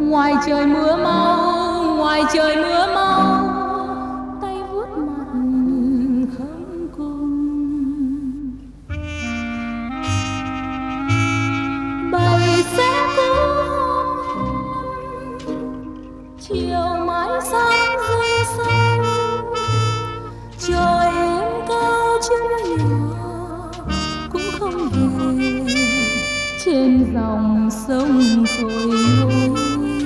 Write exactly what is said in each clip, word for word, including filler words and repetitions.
Ngoài trời mưa mau, ngoài trời mưa mau, tay vuốt mặt không cùng. Bầy sẽ cuốn chiều mái sáng rơi xanh, trời em cao chân nhỏ cũng không về, trên dòng sông trôi nổi.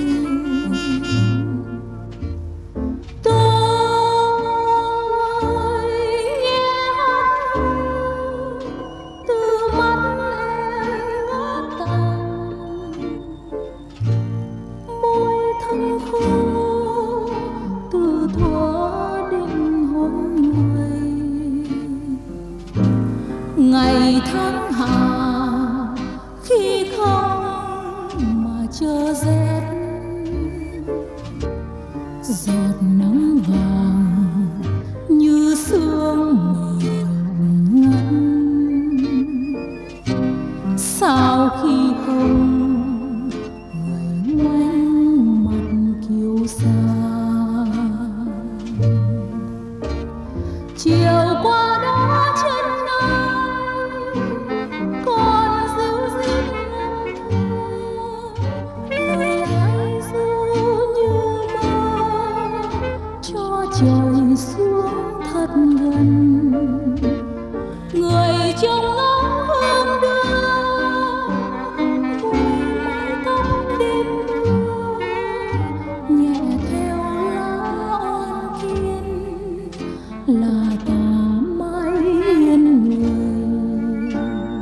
Ngày tháng hạ khi không mà chờ rét, giọt nắng vàng như sương mờ ngăn. Sao khi không người ngoảnh mặt kiêu sa, chiều qua đó chân trời xuống thật gần, người trông ngóng hương đưa mùi mái tóc đêm mưa, nhẹ theo lá oan kiên là tà mái hiên người.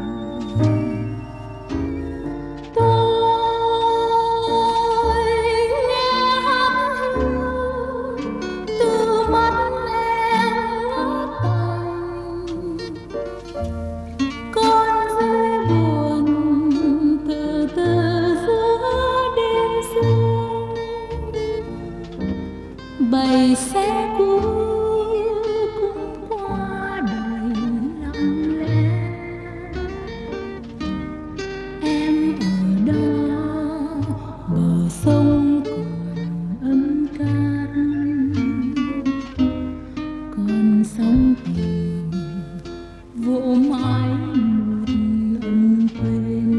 Tôi nghe hát hương từ mắt em ngỡ tành, con rơi buồn từ từ giữa đêm sương. Bầy sẽ cuối cũng qua đời lặng lẽ, em ở đó bờ sông còn ấm cát, con sóng tình vỗ mãi một ân quên.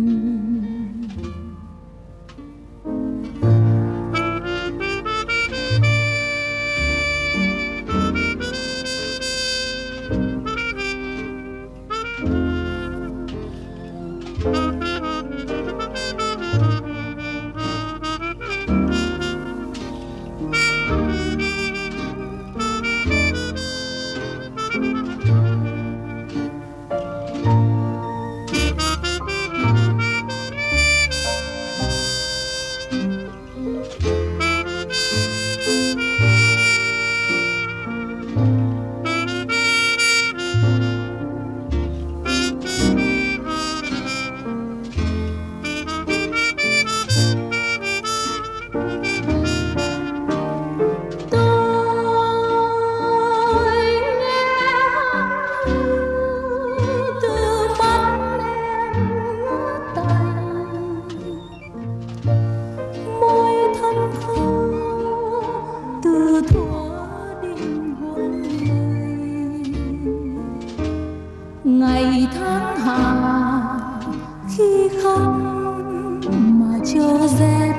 Ngày tháng hạ khi không mà chờ rét,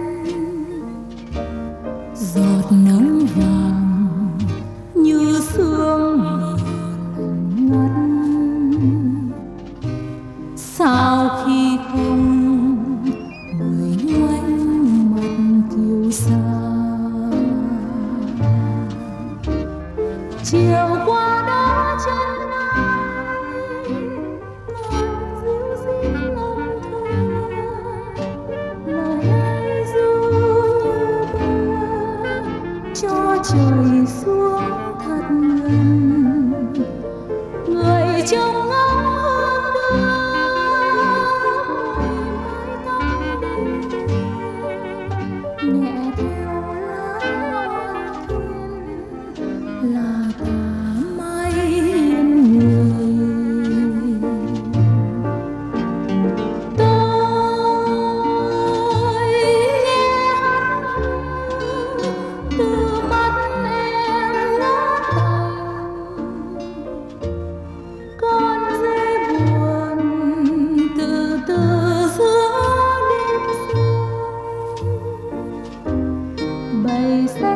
giọt nắng vàng như sương mờ ngắt. Sao khi không người ngoảnh mặt kiêu sa, ngày sẽ